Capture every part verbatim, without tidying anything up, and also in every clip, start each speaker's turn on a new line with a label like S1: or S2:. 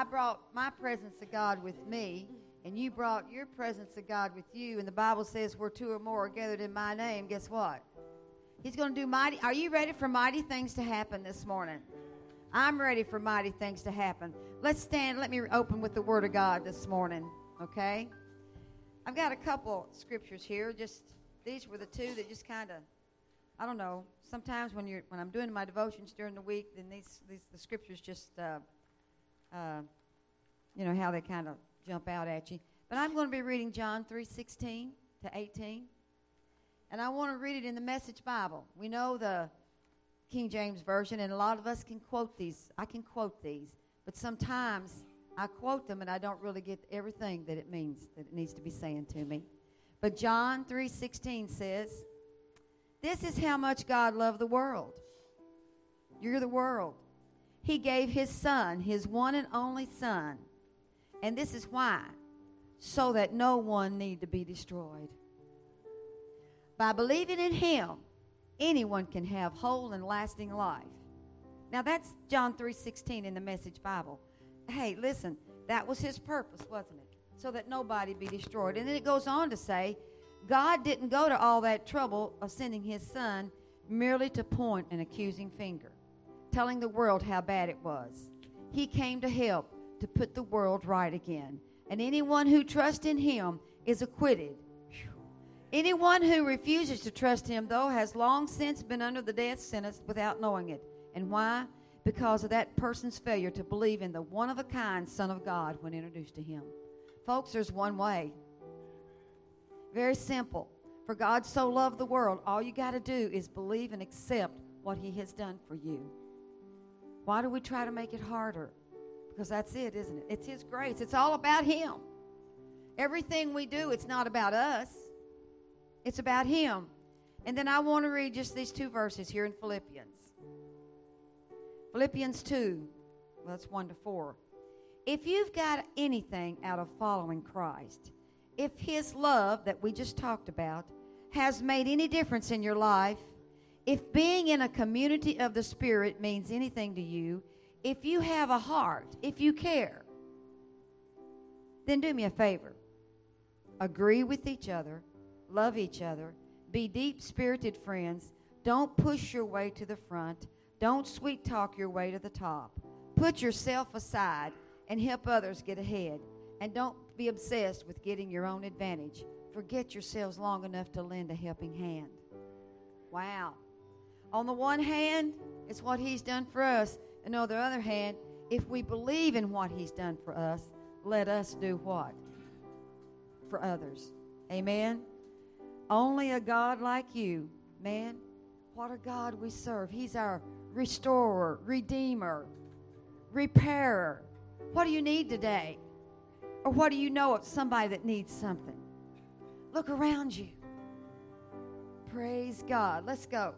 S1: I brought my presence of God with me, and you brought your presence of God with you, and the Bible says where two or more are gathered in my name, guess what? He's going to do mighty. Are you ready for mighty things to happen this morning? I'm ready for mighty things to happen. Let's stand. Let me open with the Word of God this morning, okay? I've got a couple scriptures here. Just these were the two that just kind of, I don't know. Sometimes when you're when I'm doing my devotions during the week, then these these the scriptures just, uh, uh, you know how they kind of jump out at you. But I'm going to be reading John three sixteen to eighteen. And I want to read it in the Message Bible. We know the King James Version, and a lot of us can quote these. I can quote these. But sometimes I quote them, and I don't really get everything that it means, that it needs to be saying to me. But John three sixteen says, "This is how much God loved the world." You're the world. He gave His Son, His one and only Son. And this is why. So that no one need to be destroyed. By believing in Him, anyone can have whole and lasting life. Now that's John three sixteen in the Message Bible. Hey, listen, that was His purpose, wasn't it? So that nobody be destroyed. And then it goes on to say, God didn't go to all that trouble of sending His Son merely to point an accusing finger, telling the world how bad it was. He came to help to put the world right again. And anyone who trusts in Him is acquitted. Anyone who refuses to trust Him, though, has long since been under the death sentence without knowing it. And why? Because of that person's failure to believe in the one-of-a-kind Son of God when introduced to Him. Folks, there's one way. Very simple. For God so loved the world, all you got to do is believe and accept what He has done for you. Why do we try to make it harder? Because that's it, isn't it? It's His grace. It's all about Him. Everything we do, it's not about us. It's about Him. And then I want to read just these two verses here in Philippians. Philippians two, well, that's one to four. If you've got anything out of following Christ, if His love that we just talked about has made any difference in your life, if being in a community of the Spirit means anything to you, if you have a heart, if you care, then do me a favor. Agree with each other. Love each other. Be deep-spirited friends. Don't push your way to the front. Don't sweet-talk your way to the top. Put yourself aside and help others get ahead. And don't be obsessed with getting your own advantage. Forget yourselves long enough to lend a helping hand. Wow. On the one hand, it's what He's done for us. And on the other hand, if we believe in what He's done for us, let us do what? For others. Amen? Only a God like you, man, what a God we serve. He's our restorer, redeemer, repairer. What do you need today? Or what do you know of somebody that needs something? Look around you. Praise God. Let's go.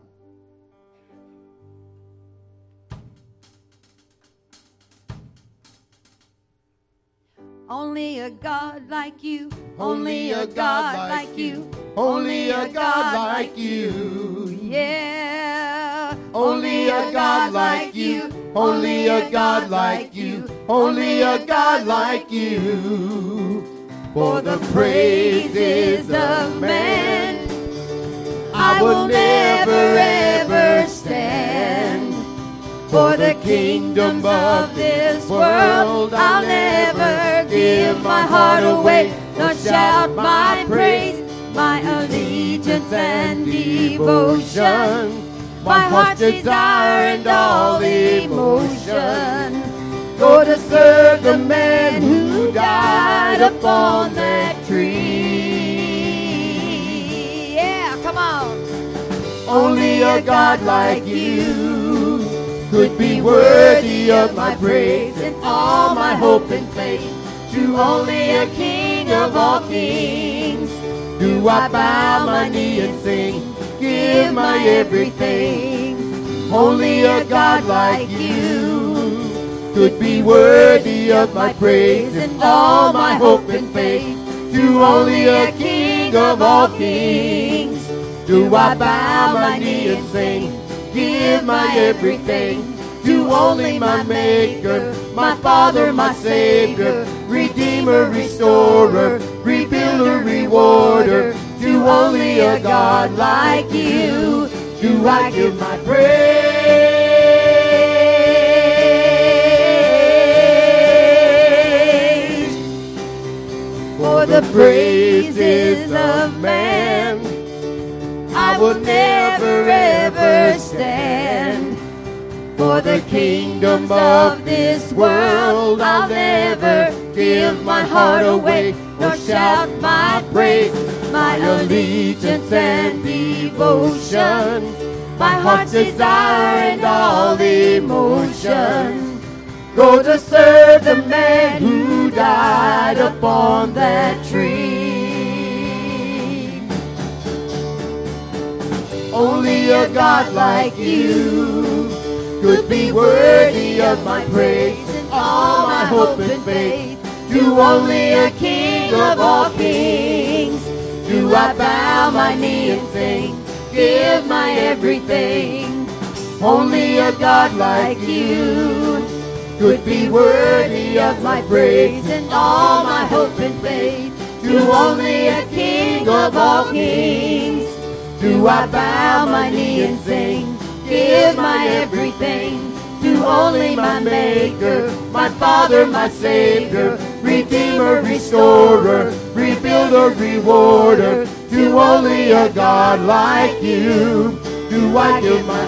S1: Only a God like you. Only a God like you. Only a God like you. Yeah. Only a God like you. Only a God like you. Only a God like you. For the praises of man, I will never ever stand. For the kingdoms of this world, I'll never give my heart away, nor shout my praise, my allegiance and devotion, my heart's desire and all emotion. Go to serve the man who died upon that tree. Yeah, come on. Only a God like you could be worthy of my praise and all my hope and faith. To only a King of all kings do I bow my knee and sing, give my everything. Only a God like you could be worthy of my praise and all my hope and faith. To only a King of all kings do I bow my knee and sing, give my everything.
S2: to only my Maker, my Father, my Savior, Redeemer, Restorer, Rebuilder, Rewarder, to only a God like you do I give my praise. For the praises of man I will never ever stand. For the kingdoms of this world I'll never give my heart away, nor shout my praise, my allegiance and devotion, my heart's desire and all emotion. Go to serve the man who died upon that tree. Only a God like you could be worthy of my praise and all my hope and faith. To only a King of all kings do I bow my knee and sing, give my everything. Only a God like you could be worthy of my praise and all my hope and faith. To only a King of all kings do I bow my knee and sing, give my everything. To only my Maker, my Father, my Savior, Redeemer, Restorer, Rebuilder, Rewarder, to only a God like you do I give my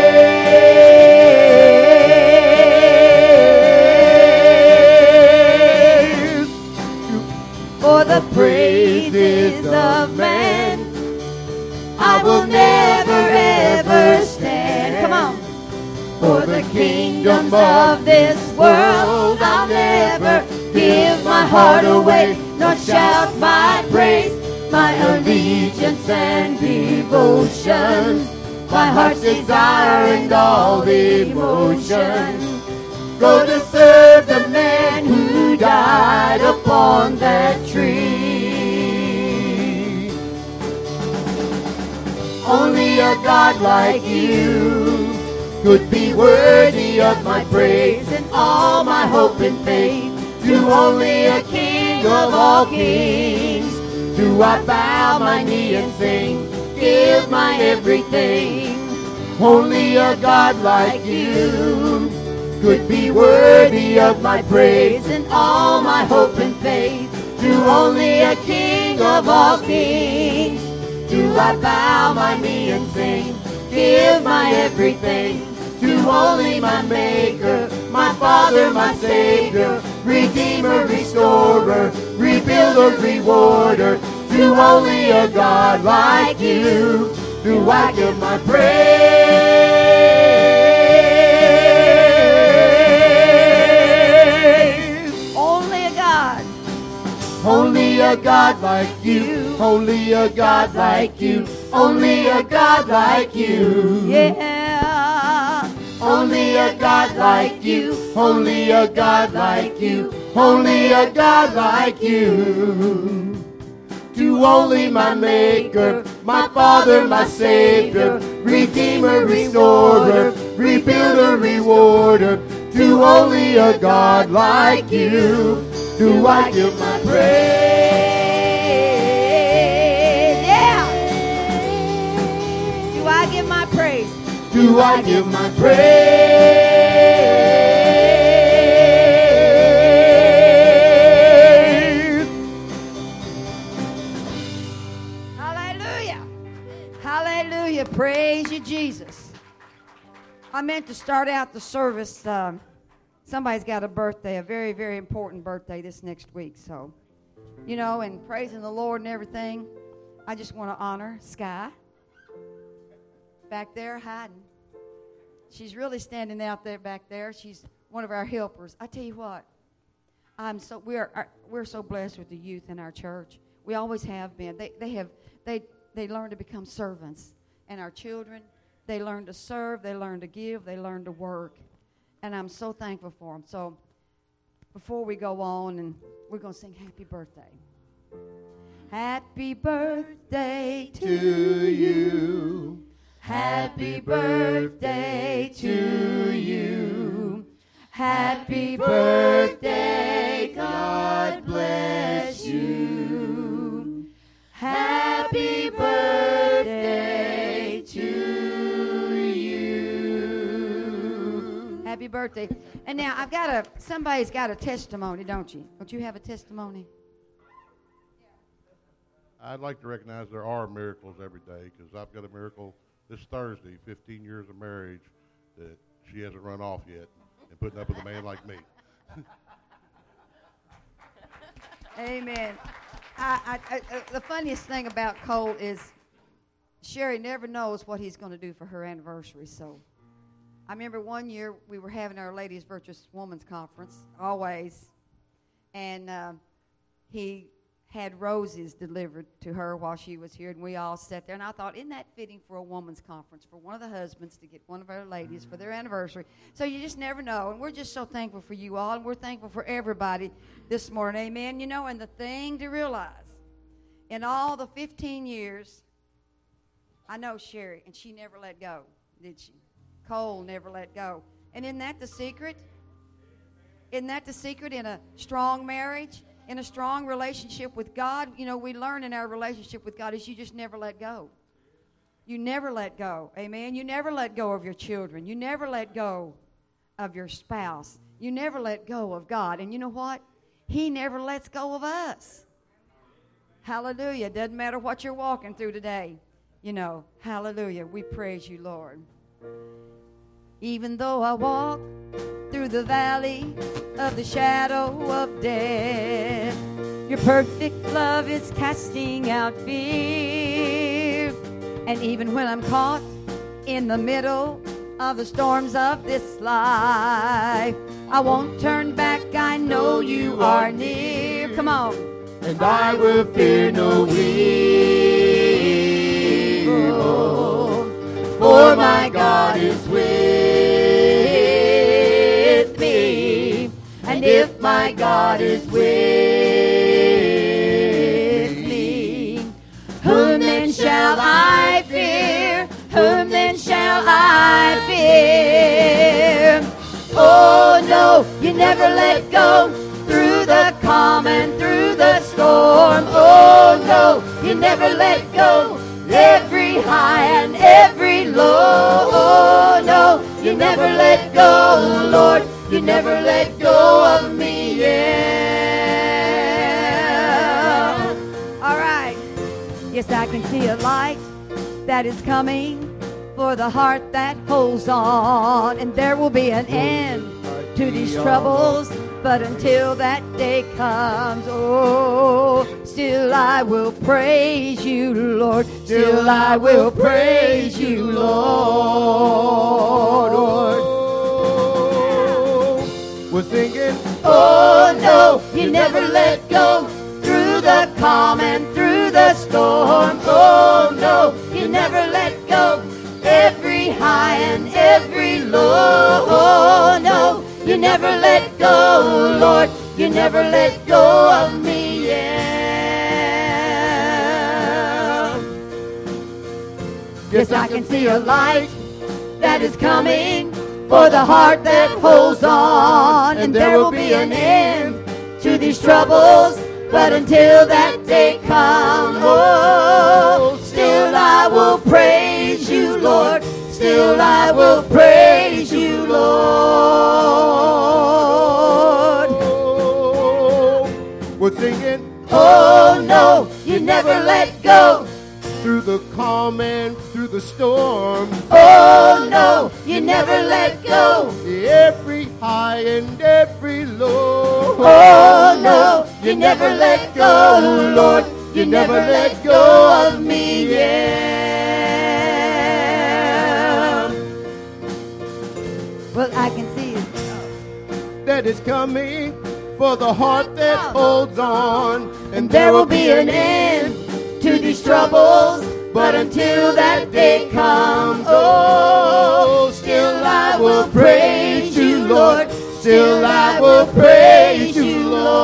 S2: praise. For the praises of man I will never ever stand. Come on. For the kingdoms of this world I'll never give my heart away, nor shout my praise, my allegiance and devotion, my heart's desire and all emotion. Go to serve the man who died upon that tree. Only a God like you could be worthy of my praise and all my hope and faith. To only a King of all kings do I bow my knee and sing, give my everything. Only a God like you could be worthy of my praise and all my hope and faith. To only a King of all kings do I bow my knee and sing, give my everything. To only my Maker, my Father, my Savior, Redeemer, Restorer, Rebuilder, Rewarder, to only a God like you do I give my praise.
S1: Only a God.
S2: Only a God like you. Only a God like you. Only a God like you.
S1: Yeah.
S2: Only a God like you. Only a God like you. Only a God like you. To only my Maker, my Father, my Savior, Redeemer, Restorer, Rebuilder, Rewarder, to only a God like you do I give my praise.
S1: Yeah. Do I give my praise?
S2: Do I give my praise?
S1: Hallelujah. Hallelujah. Praise you, Jesus. I meant to start out the service. Um, somebody's got a birthday, a very, very important birthday this next week. So, you know, and praising the Lord and everything, I just want to honor Sky. Back there hiding. She's really standing out there back there. She's one of our helpers. I tell you what, I'm so we are we're so blessed with the youth in our church. We always have been. They they have they they learn to become servants, and our children, they learn to serve, they learn to give, they learn to work, and I'm so thankful for them. So before we go on, and we're gonna sing Happy Birthday. Happy birthday to
S2: To you.
S1: Happy birthday to you. Happy birthday, God bless you. Happy birthday to you. Happy birthday. And now I've got a, somebody's got a testimony, don't you? Don't you have a testimony?
S3: I'd like to recognize there are miracles every day, because I've got a miracle this Thursday, fifteen years of marriage, that she hasn't run off yet and putting up with a man like me.
S1: Amen. I, I, I, uh, the funniest thing about Cole is Sherry never knows what he's going to do for her anniversary. So I remember one year we were having our Ladies Virtuous Women's Conference, always, and uh, he had roses delivered to her while she was here, and we all sat there, and I thought, isn't that fitting for a woman's conference, for one of the husbands to get one of our ladies for their anniversary? So you just never know, and we're just so thankful for you all, and we're thankful for everybody this morning, amen? You know, and the thing to realize, in all the fifteen years, I know Sherry, and she never let go, did she? Cole never let go. And isn't that the secret? Isn't that the secret in a strong marriage? In a strong relationship with God, you know, we learn in our relationship with God is you just never let go. You never let go. Amen. You never let go of your children. You never let go of your spouse. You never let go of God. And you know what? He never lets go of us. Hallelujah. Doesn't matter what you're walking through today. You know, hallelujah. We praise you, Lord. Even though I walk through the valley of the shadow of death, your perfect love is casting out fear. And even when I'm caught in the middle of the storms of this life, I won't turn back, I know you are near. Come on.
S2: And I will fear no evil, for my God is with me. And if my God is with me, whom then shall I fear? Whom then shall I fear? Oh no, you never let go through the calm and through the storm. Oh no, you never let go. Every high and every low. Oh no, you never let go, Lord. You never let go of me, yeah.
S1: All right. Yes, I can see a light that is coming for the heart that holds on. And there will be an end to these troubles, but until that day comes, oh, still I will praise you, Lord. Still I will praise you, Lord.
S2: We're singing,
S1: oh no, you never let go through the calm and through the storm. Oh no, you never let go. Every high and every low. Oh no, you never let go, Lord. You never let go of me, yeah. Yes, I can see a light that is coming for the heart that holds on. And there will be an end to these troubles, but until that day comes, oh, still I will praise you, Lord. Still I will praise you, Lord.
S2: We're singing,
S1: oh no, you never let go
S2: through the calm and through the storm.
S1: Oh no, you never let go.
S2: Every high and every low.
S1: Oh no, you never let go, Lord. You never let go of me, yeah. Well, I can see it.
S2: That is coming for the heart that holds on.
S1: And there will be an end to these troubles, but until that day comes, oh, still I will praise you, Lord. Still I will praise you,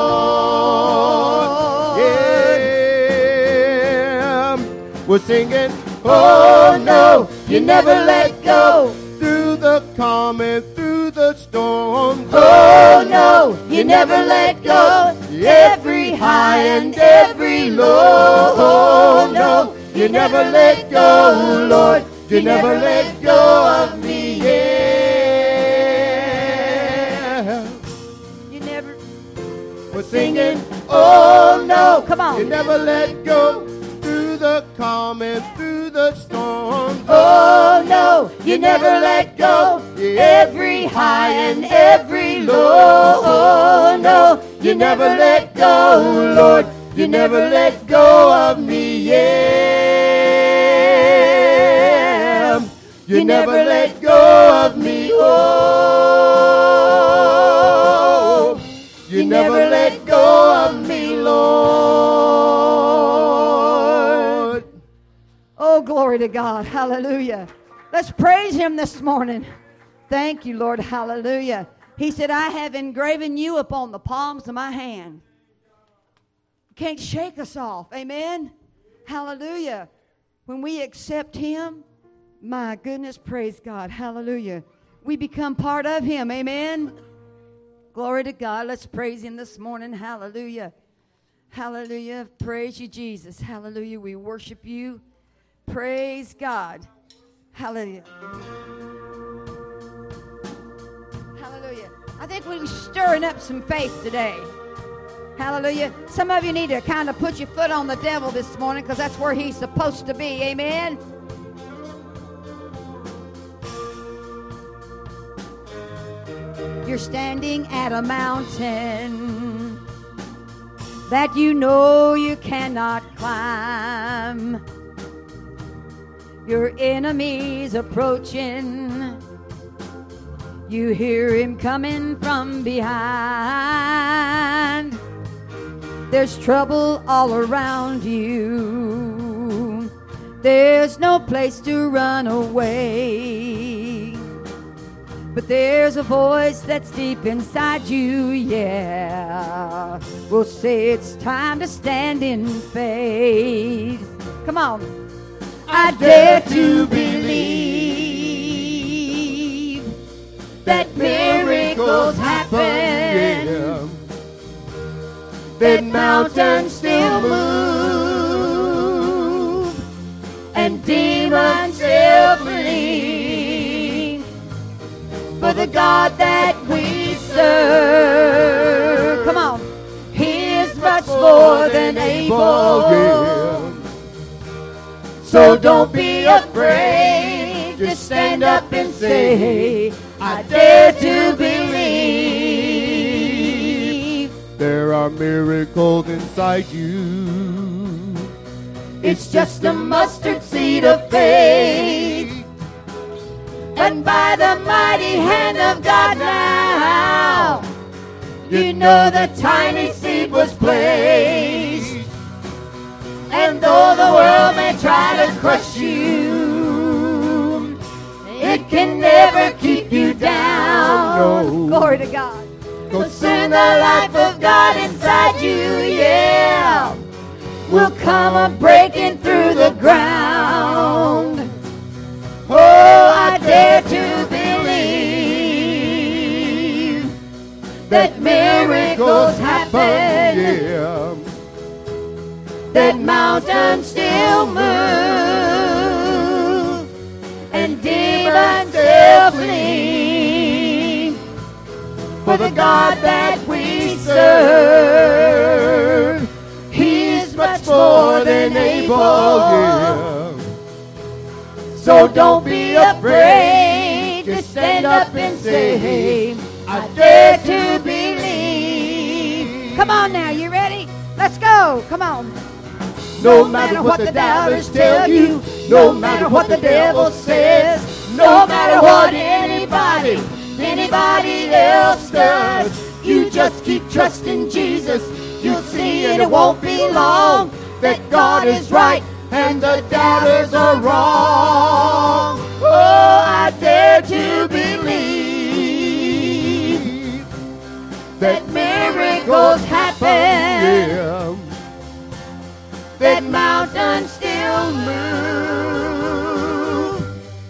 S1: Lord.
S2: Yeah. We're singing,
S1: oh no,
S2: You never let go. Through the calm and through the storm. Oh no, you never let go. Every high and every low. Oh no, you never let go, Lord. You never let go of me. Yeah.
S1: You never.
S2: We're singing, oh no,
S1: come on.
S2: You never let go. Through the calm and through the storm. Oh no, you never let go. Every high and every low. Oh no, you never let go, Lord. You never let go of me. Yeah. You never let go of me. Oh, you never let go of me, Lord.
S1: Oh, glory to God. Hallelujah. Let's praise him this morning. Thank you, Lord. Hallelujah. He said, I have engraven you upon the palms of my hand. You can't shake us off. Amen. Hallelujah. When we accept him, my goodness, praise God. Hallelujah. We become part of him. Amen. Glory to God. Let's praise him this morning. Hallelujah. Hallelujah. Praise you, Jesus. Hallelujah. We worship you. Praise God. Hallelujah. Hallelujah. I think we're stirring up some faith today. Hallelujah. Some of you need to kind of put your foot on the devil this morning because that's where he's supposed to be. Amen. You're standing at a mountain that you know you cannot climb. Your enemy's approaching. You hear him coming from behind. There's trouble all around you. There's no place to run away. But there's a voice that's deep inside you, yeah. We'll say it's time to stand in faith. Come on. I dare to believe that miracles happen,
S2: yeah. That mountains still move, and demons still flee. For the God that we serve, come on, he is much more than able. Yeah. So don't be afraid, just stand up and say, I dare to believe. There are miracles inside you. It's just a mustard seed of faith. And by the mighty hand of God now, you know the tiny seed was placed. And though the world may try to crush you, it can never keep you down.
S1: No. Glory to God.
S2: Cause soon the life of God inside you, yeah, will come a breaking through the ground. Oh, I dare to believe that miracles happen, yeah. That mountains still move, and demons still flee. For the God that we serve, he is much more than able. Yeah. So don't be afraid, just stand up and say, I dare to believe.
S1: Come on now, you ready? Let's go. Come on.
S2: No matter what the doubters tell you, no matter what the devil says, no matter what anybody, anybody else does, you just keep trusting Jesus. You'll see it, it won't be long, that God is right and the doubters are wrong. Oh, I dare to believe that miracles happen, yeah. That mountains still move,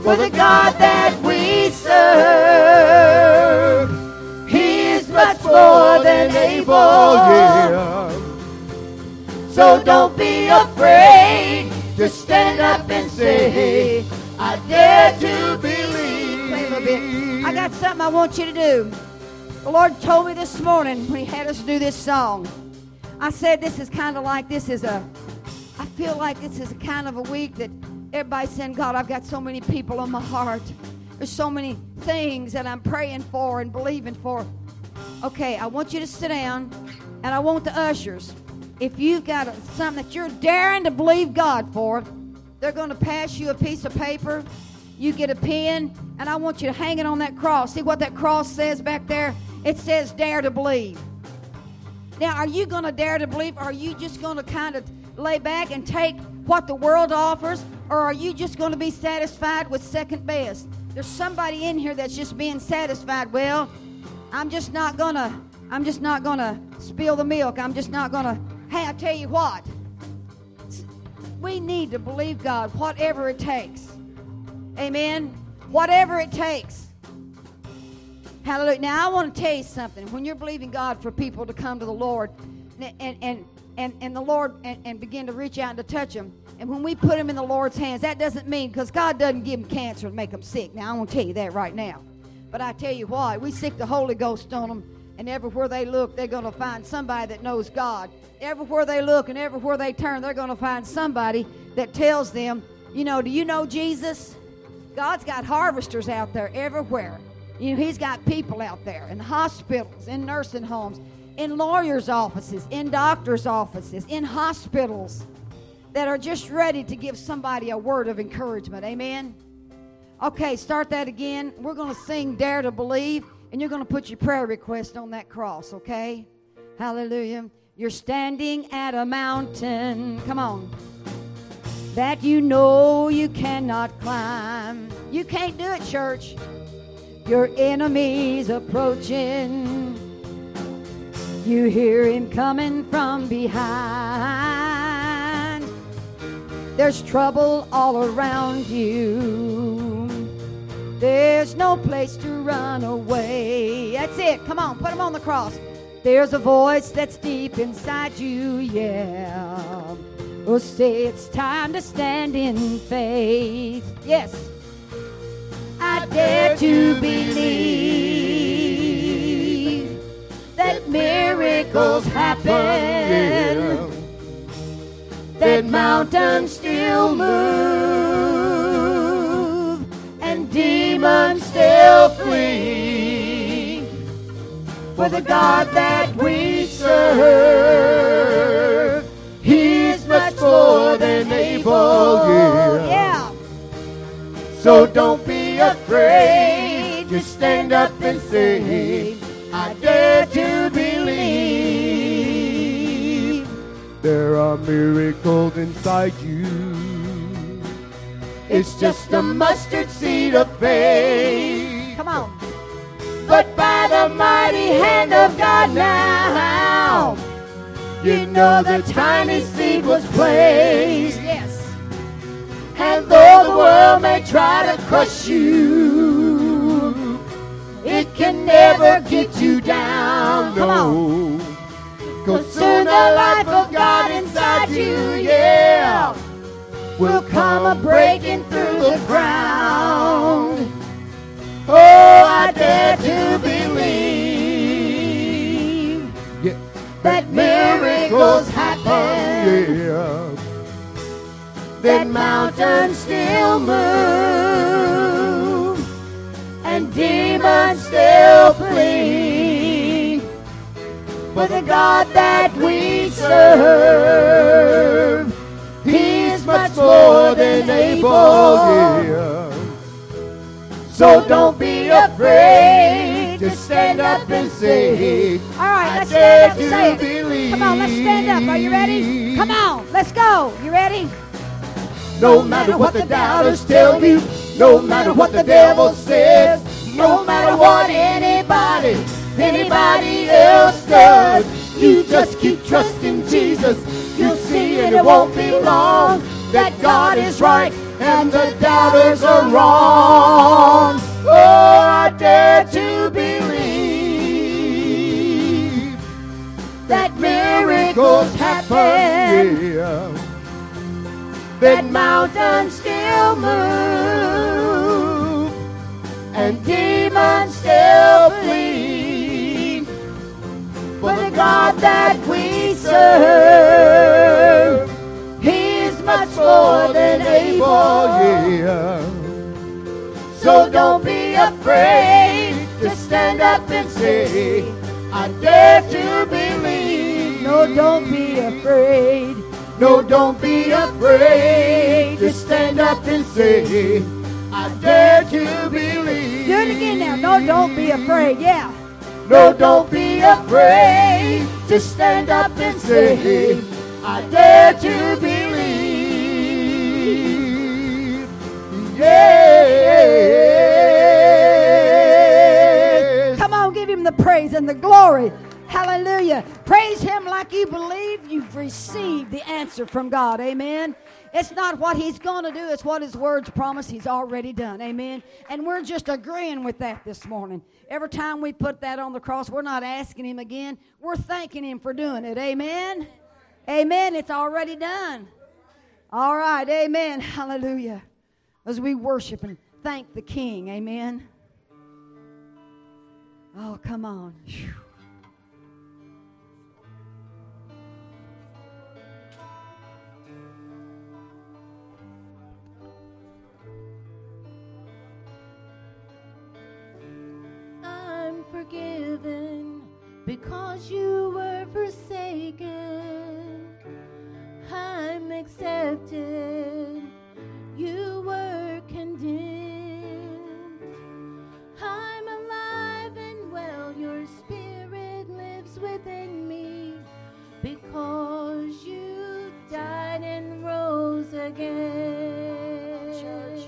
S2: For the God that we serve, He is much more than able. Yeah. So don't be afraid. Just stand up and say, I dare to believe.
S1: Play a little bit. I got something I want you to do. The Lord told me this morning when He had us do this song. I said this is kind of like, this is a, I feel like this is a kind of a week that everybody's saying, God, I've got so many people on my heart. There's so many things that I'm praying for and believing for. Okay, I want you to sit down, and I want the ushers. If you've got a, something that you're daring to believe God for, they're going to pass you a piece of paper. You get a pen, and I want you to hang it on that cross. See what that cross says back there? It says, dare to believe. Now, are you going to dare to believe, or are you just going to kind of lay back and take what the world offers, or are you just going to be satisfied with second best? There's somebody in here that's just being satisfied. Well, I'm just not going to, I'm just not going to spill the milk. I'm just not going to, hey, I tell you what. We need to believe God, whatever it takes. Amen? Whatever it takes. Hallelujah. Now, I want to tell you something. When you're believing God for people to come to the Lord, and and and, and the Lord, and, and begin to reach out and to touch them, and when we put them in the Lord's hands, that doesn't mean, because God doesn't give them cancer and make them sick. Now, I want to tell you that right now. But I tell you what, we sick the Holy Ghost on them, and everywhere they look, they're going to find somebody that knows God. Everywhere they look and everywhere they turn, they're going to find somebody that tells them, you know, do you know Jesus? God's got harvesters out there everywhere. You know, He's got people out there in hospitals, in nursing homes, in lawyers' offices, in doctors' offices, in hospitals that are just ready to give somebody a word of encouragement. Amen? Okay, start that again. We're going to sing Dare to Believe, and you're going to put your prayer request on that cross, okay? Hallelujah. You're standing at a mountain, come on, that you know you cannot climb. You can't do it, church. Your enemy's approaching. You hear him coming from behind. There's trouble all around you. There's no place to run away. That's it. Come on, put him on the cross. There's a voice that's deep inside you, yeah. Oh, say it's time to stand in faith. Yes. I dare to believe that miracles happen, that mountains still move, and demons still flee. For the God that we serve, He is much more than able. Yeah. yeah. So don't be afraid. Just stand up and say, I dare to believe. There are miracles inside you. It's just a mustard seed of faith. Come on.
S2: But by the mighty hand of God now, you know the tiny seed was placed.
S1: Yes.
S2: And though the world may try to crush you, it can never get you down. No. Cause soon the life of God inside you, yeah, will come a breaking through the ground. Oh, I dare to believe yeah. that miracles happen, yeah. that mountains still move, and demons still flee. For the God that we serve, He is much more than able. Yeah. So don't be afraid. Just stand up and say,
S1: all right, let's stand up and say it. Come on, let's stand up. Are you ready? Come on, let's go. You ready?
S2: No matter what the doubters tell you, no matter what the devil says, no matter what anybody, anybody else does, you just keep trusting Jesus. You'll see, and it won't be long, that God is right and the doubters are wrong. Oh, I dare to believe that miracles happen, yeah, that mountains still move, and demons still flee. For the God that we serve, He is much more than able, yeah. So don't be afraid to stand up and say, I dare to believe. No, don't be afraid. No, don't be afraid to stand up and say, I dare to believe.
S4: Do it again now. No, don't be afraid. Yeah.
S2: No, don't be afraid to stand up and say, I dare to believe. Yes.
S4: Come on, give Him the praise and the glory. Hallelujah. Praise Him like you believe you've received the answer from God. Amen. It's not what He's going to do. It's what His words promise He's already done. Amen. And we're just agreeing with that this morning. Every time we put that on the cross, we're not asking Him again. We're thanking Him for doing it. Amen. Amen. It's already done. All right. Amen. Hallelujah. As we worship and thank the King. Amen. Oh, come on. Whew.
S5: Forgiven because you were forsaken. I'm accepted. You were condemned. I'm alive and well. Your spirit lives within me because you died and rose again. Church.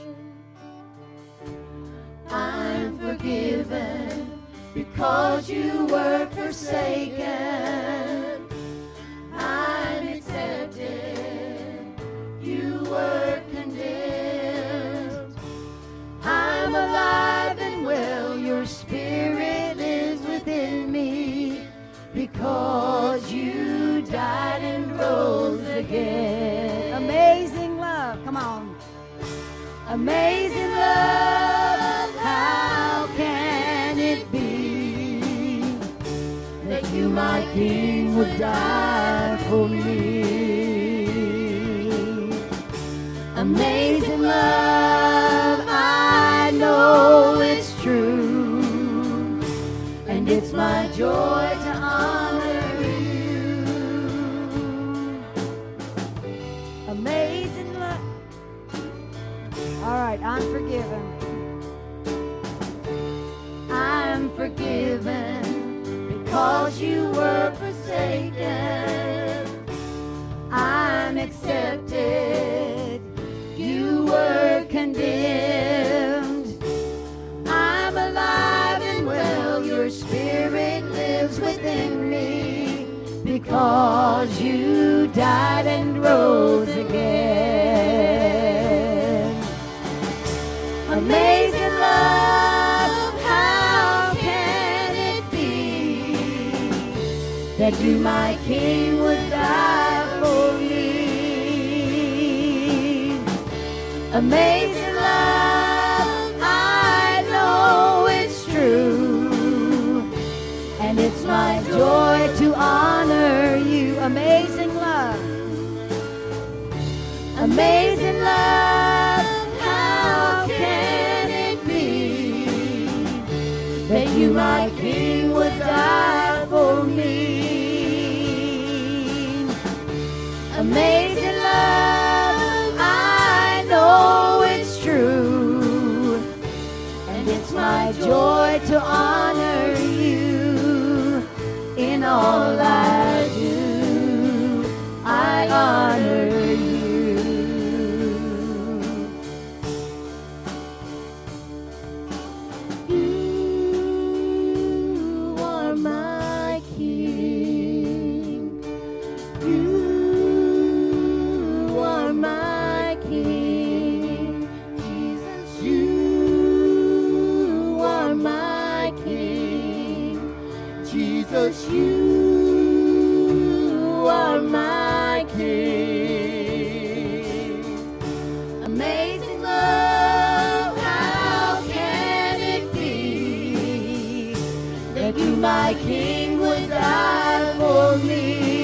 S5: I'm forgiven because you were forsaken. I'm accepted. You were condemned. I'm alive and well. Your spirit lives within me because you died and rose again.
S4: Amazing love. Come on.
S5: Amazing love. How can it be that you, my King, would die for me? Amazing love, I know it's true, and it's my joy to honor you.
S4: Amazing love. All right, I'm forgiven.
S5: I'm forgiven because you were forsaken. I'm accepted. You were condemned. I'm alive and well. Your spirit lives within me because you died and rose again. Amazing love, how can it be that you, my King, would die for me? Amazing love, I know it's true, and it's my joy to honor you. Amazing love, amazing love, how can it be that you, my King, would die for me? Amazing love, I know it's true, and it's my joy to honor you. In all I do, I honor you. You are my King. You are my King.
S2: Jesus, you are my King.
S1: Amazing love, how can it be that you, my King, would die for me?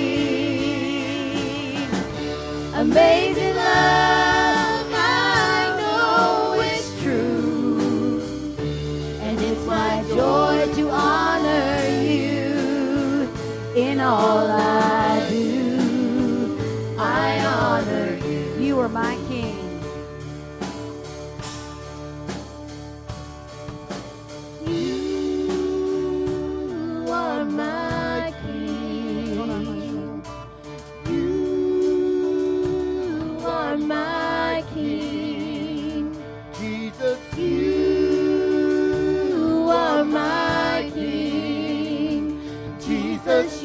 S1: Amazing love, I know it's true, and it's my joy to honor you in all I do. I honor you. You are my King.
S2: You are my King. You are my King. Jesus, you are my King. Jesus,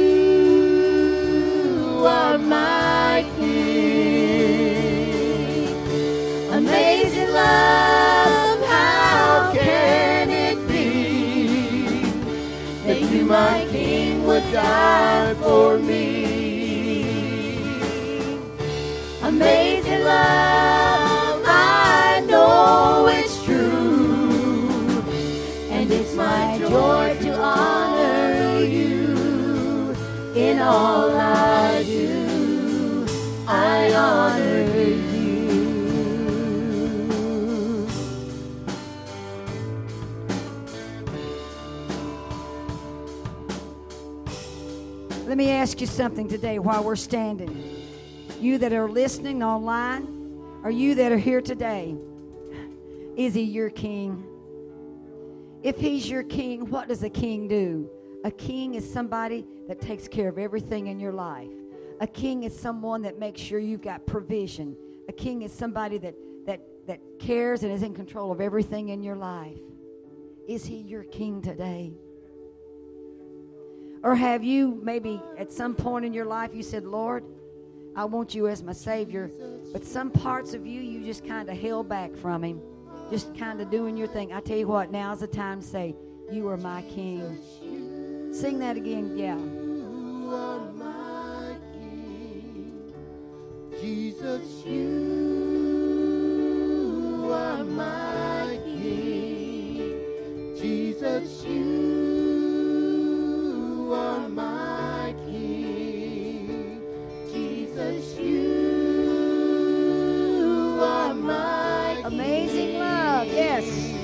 S2: you are my King.
S1: Amazing love, how can it be that you, my King, would die for me? Amazing love, I know it's true, and it's my joy to honor you in all I do. I honor you.
S4: Let me ask you something today while we're standing. You that are listening online, or you that are here today, is he your king? If he's your king, what does a king do? A king is somebody that takes care of everything in your life. A king is someone that makes sure you've got provision. A king is somebody that, that, that cares and is in control of everything in your life. Is he your king today? Or have you maybe at some point in your life you said, Lord, I want you as my Savior, but some parts of you, you just kind of held back from him, just kind of doing your thing. I tell you what, now's the time to say, you are my King. Sing that again, yeah.
S2: You are my King. Jesus, you are my King. Jesus, you are my King. Jesus, you are my King.
S4: Amazing love, yes.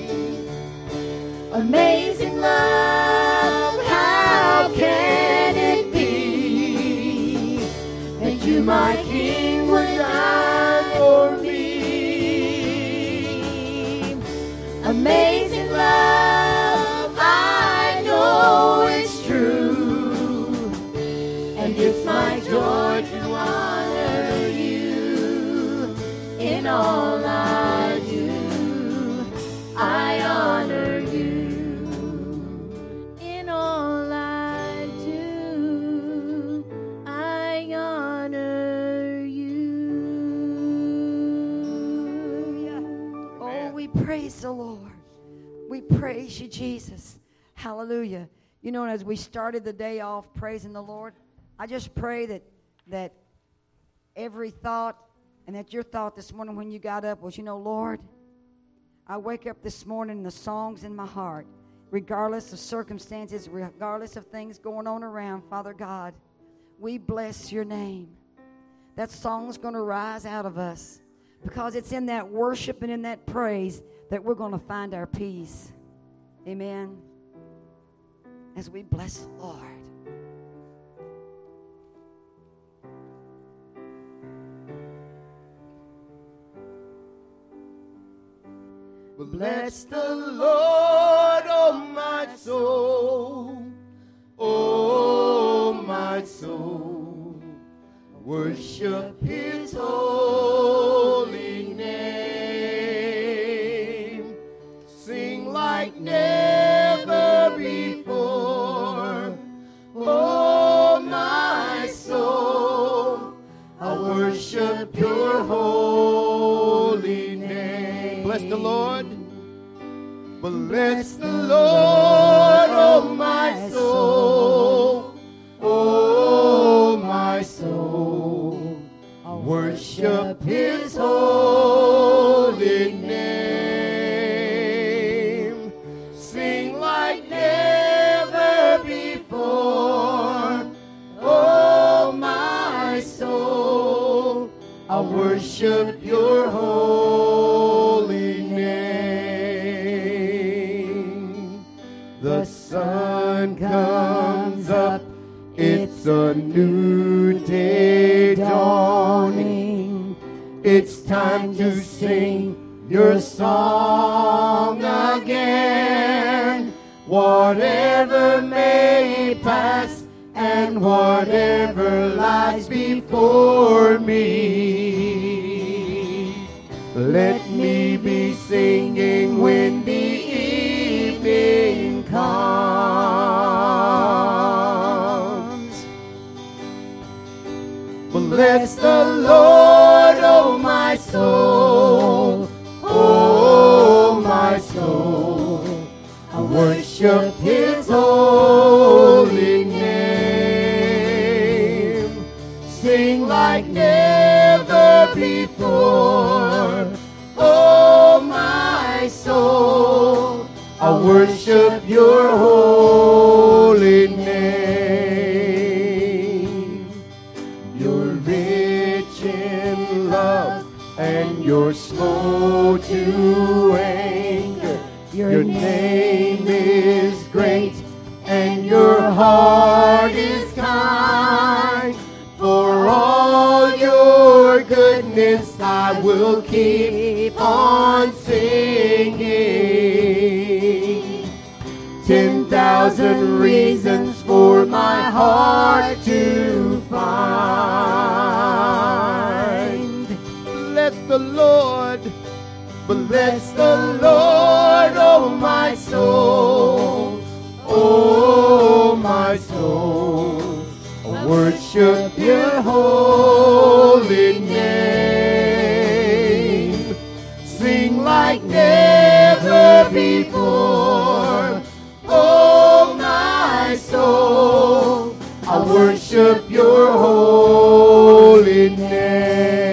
S1: Amazing love, how can it be that you, my King, would die for me? Amazing love, I know it's true, and it's my joy to honor you in all I do. I honor you. In all I do, I honor you.
S4: Oh, we praise the Lord. We praise you, Jesus. Hallelujah. You know, as we started the day off praising the Lord, I just pray that that every thought and that your thought this morning when you got up was, you know, Lord, I wake up this morning and the song's in my heart, regardless of circumstances, regardless of things going on around, Father God. We bless your name. That song's going to rise out of us because it's in that worship and in that praise that we're going to find our peace. Amen. As we bless the Lord.
S2: Bless the Lord, oh my soul, oh my soul, worship his holy name, sing like never before, oh my soul, I worship your holy name. Bless the Lord. Bless the Lord, oh my soul. worship His holy name. Sing like never before. Oh, my soul, I worship your holy name. The sun comes up, it's a new day dawning. It's time to sing your song again. Whatever may pass and whatever lies before me, let me be singing when the evening comes. Bless the Lord, oh my soul, oh my soul, I worship His holy name. Sing like never before, oh my soul, I worship your holy name. You're rich in love and you're slow to anger. Your name is great and your heart is kind. For all your goodness I will keep on singing. Ten thousand reasons for my heart to find. Bless the Lord, bless the Lord, oh my soul, oh my soul, I worship your holy name. Sing like never before, oh my soul, I worship your holy name.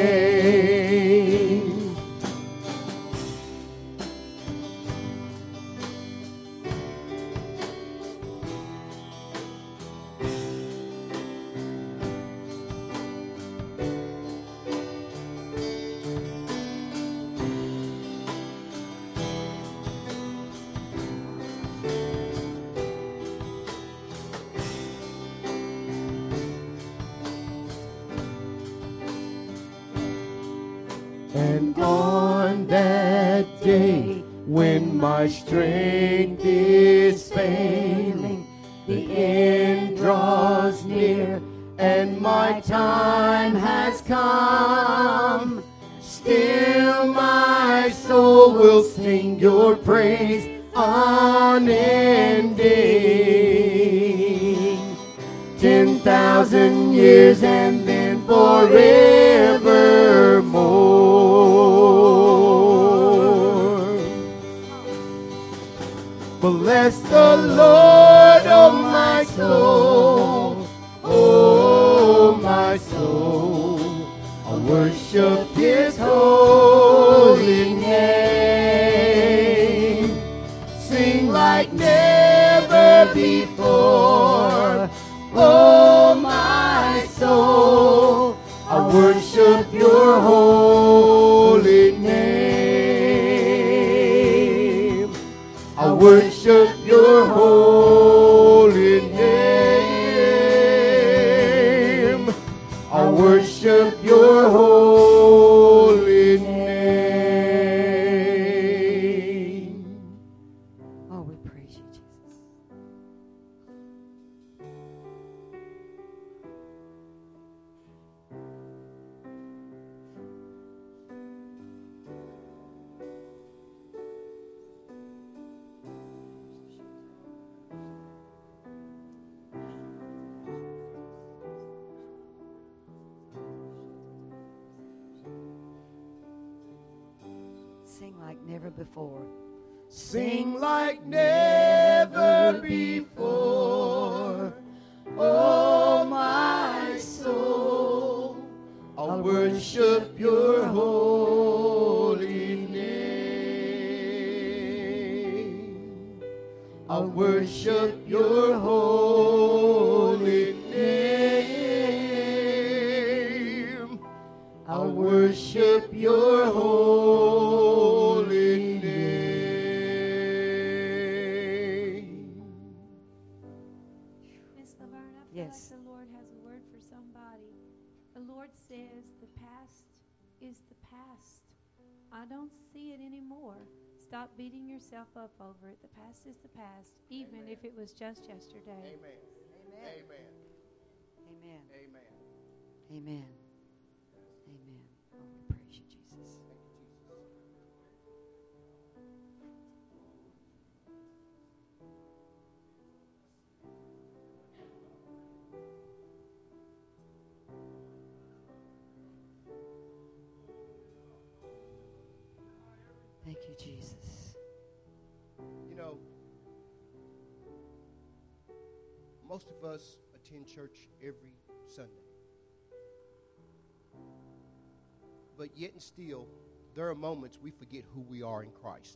S2: And on that day when my strength is failing, the end draws near and my time has come, still my soul will sing your praise unending. Ten thousand years and then forevermore. Bless the Lord, oh my soul, oh my soul, I worship His holy name. Sing like never before, oh my soul, I worship your holy name. I worship your holy name. I worship your holy name.
S1: Oh, we praise you, Jesus. Sing like never before.
S2: Sing like never before. Oh, my soul, I'll worship I'll worship your holy name. I'll worship your holy name.
S6: Miss Laverne, I feel
S1: Yes.
S6: like the Lord has a word for somebody. The Lord says the past is the past. I don't see it anymore. Stop beating yourself up over it. The past is the past, even
S2: Amen.
S6: if it was just yesterday.
S2: Amen.
S1: Amen.
S2: Amen.
S1: Amen.
S2: Amen.
S1: Amen. Amen. Oh, we praise you, Jesus. Thank you, Jesus.
S2: You know, most of us attend church every Sunday. But yet and still, there are moments we forget who we are in Christ.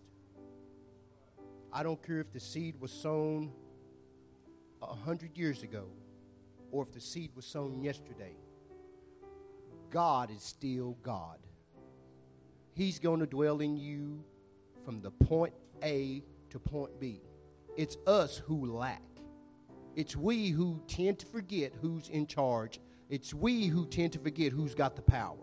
S2: I don't care if the seed was sown a hundred years ago or if the seed was sown yesterday. God is still God. He's going to dwell in you from the point A to point B. It's us who lack. It's we who tend to forget who's in charge. It's we who tend to forget who's got the power.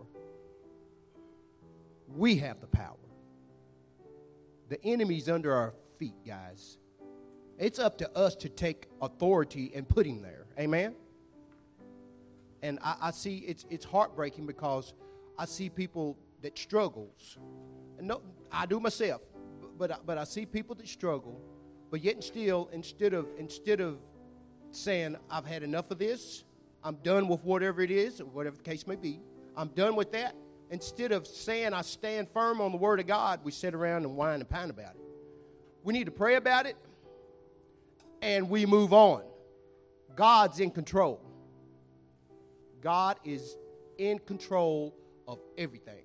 S2: We have the power. The enemy's under our feet, guys. It's up to us to take authority and put him there. Amen? And I, I see it's it's heartbreaking because I see people that struggles. And no, I do myself, but I, but I see people that struggle, but yet and still, instead of instead of saying I've had enough of this, I'm done with whatever it is, or whatever the case may be, I'm done with that. Instead of saying I stand firm on the Word of God, we sit around and whine and pine about it. We need to pray about it, and we move on. God's in control. God is in control of everything.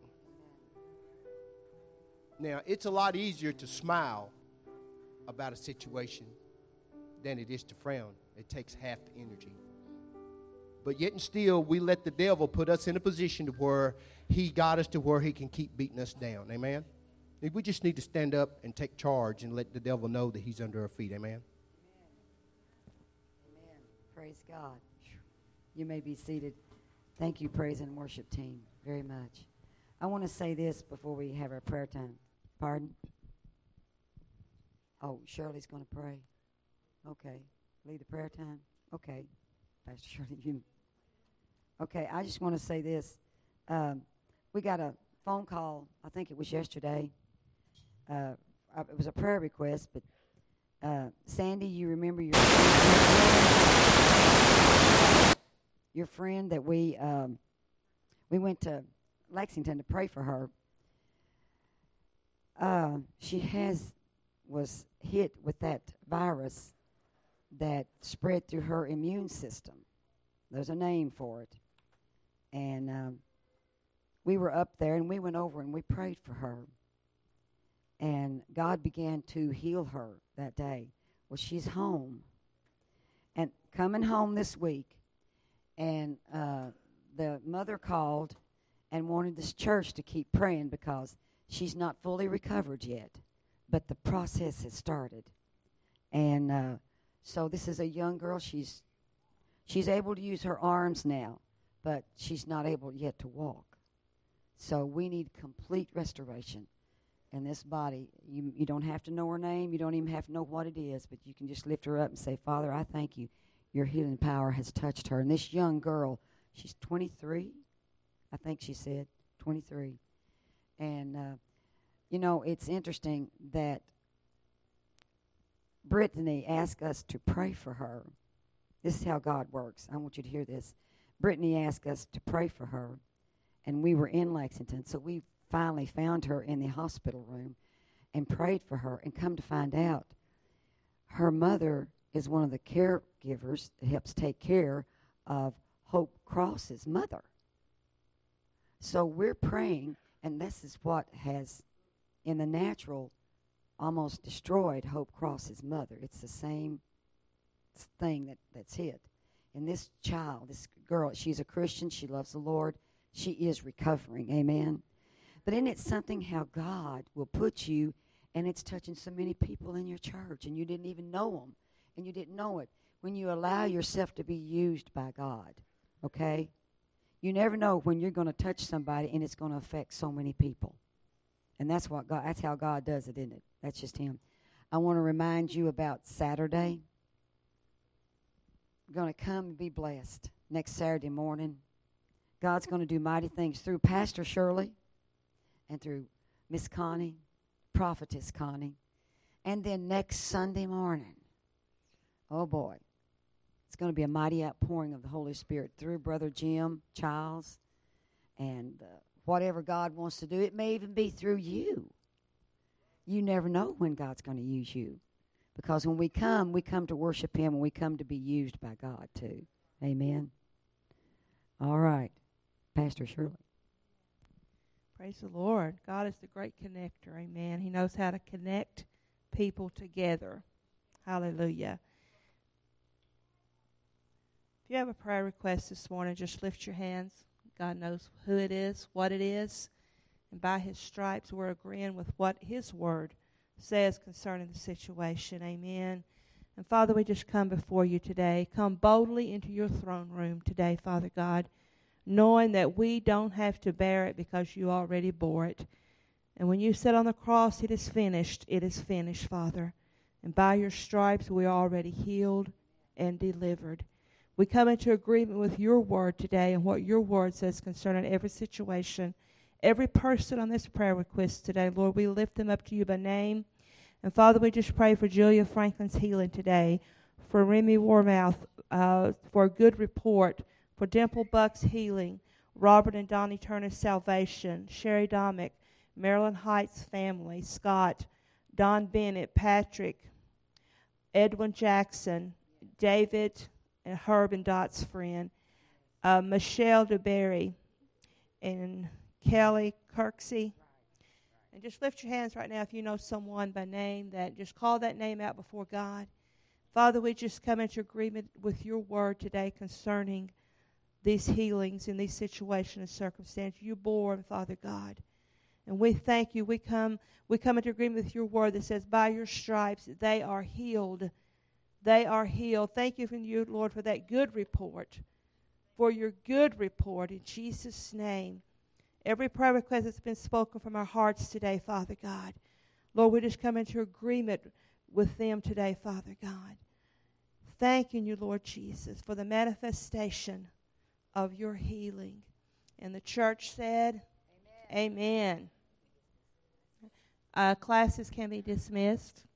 S2: Now, it's a lot easier to smile about a situation than it is to frown. It takes half the energy. But yet and still, we let the devil put us in a position to where he got us to where he can keep beating us down. Amen? We just need to stand up and take charge and let the devil know that he's under our feet. Amen?
S1: Amen. Praise God. You may be seated. Thank you, praise and worship team, very much. I want to say this before we have our prayer time. Pardon? Oh, Shirley's going to pray. Okay. Lead the prayer time? Okay. Pastor Shirley, you. Okay, I just want to say this. Um, we got a phone call, I think it was yesterday. Uh, uh, it was a prayer request, but uh, Sandy, you remember your your friend that we um, we went to Lexington to pray for her. Uh, she has was hit with that virus that spread through her immune system. There's a name for it. And um, we were up there, and we went over, and we prayed for her. And God began to heal her that day. Well, she's home. And coming home this week, and uh, the mother called and wanted this church to keep praying because she's not fully recovered yet. But the process has started. And uh, so this is a young girl. She's she's able to use her arms now, but she's not able yet to walk. So we need complete restoration in this body. You you don't have to know her name. You don't even have to know what it is, but you can just lift her up and say, Father, I thank you. Your healing power has touched her. And this young girl, she's twenty-three, I think she said, twenty-three. And, uh, you know, it's interesting that Brittany asked us to pray for her. This is how God works. I want you to hear this. Brittany asked us to pray for her, and we were in Lexington, so we finally found her in the hospital room and prayed for her, and come to find out her mother is one of the caregivers that helps take care of Hope Cross's mother. So we're praying, and this is what has, in the natural,
S4: almost destroyed Hope Cross's mother. It's the same thing that, that's hit. And this child, this girl, she's a Christian. She loves the Lord. She is recovering. Amen. But isn't it something how God will put you, and it's touching so many people in your church, and you didn't even know them, and you didn't know it. When you allow yourself to be used by God, okay? You never know when you're going to touch somebody, and it's going to affect so many people. And that's what God, that's how God does it, isn't it? That's just Him. I want to remind you about Saturday. You're going to come and be blessed next Saturday morning. God's going to do mighty things through Pastor Shirley and through Miss Connie, Prophetess Connie. And then next Sunday morning, oh boy, it's going to be a mighty outpouring of the Holy Spirit through Brother Jim Childs and uh, whatever God wants to do. It may even be through you. You never know when God's going to use you. Because when we come, we come to worship Him, and we come to be used by God too. Amen. All right. Pastor Shirley.
S7: Praise the Lord. God is the great connector. Amen. He knows how to connect people together. Hallelujah. If you have a prayer request this morning, just lift your hands. God knows who it is, what it is. And by His stripes, we're agreeing with what His word says concerning the situation. Amen. And Father, we just come before you today. Come boldly into your throne room today, Father God, knowing that we don't have to bear it because you already bore it. And when you said on the cross, it is finished, it is finished, Father. And by your stripes, we are already healed and delivered. We come into agreement with your word today and what your word says concerning every situation. Every person on this prayer request today, Lord, we lift them up to you by name. And Father, we just pray for Julia Franklin's healing today, for Remy Warmouth, uh, for a good report, for Dimple Buck's healing, Robert and Donnie Turner's salvation, Sherry Domick, Marilyn Heights' family, Scott, Don Bennett, Patrick, Edwin Jackson, David and Herb and Dot's friend, uh, Michelle DeBerry, and Kelly Kirksey. And just lift your hands right now if you know someone by name, that just call that name out before God. Father, we just come into agreement with your word today concerning these healings in these situations and circumstances. You bore them, Father God. And we thank you. We come, we come into agreement with your word that says, by your stripes they are healed. They are healed. Thank you, from you, Lord, for that good report, for your good report in Jesus' name. Every prayer request that's been spoken from our hearts today, Father God. Lord, we just come into agreement with them today, Father God. Thanking you, Lord Jesus, for the manifestation of your healing. And the church said, Amen. Amen. Uh, classes can be dismissed.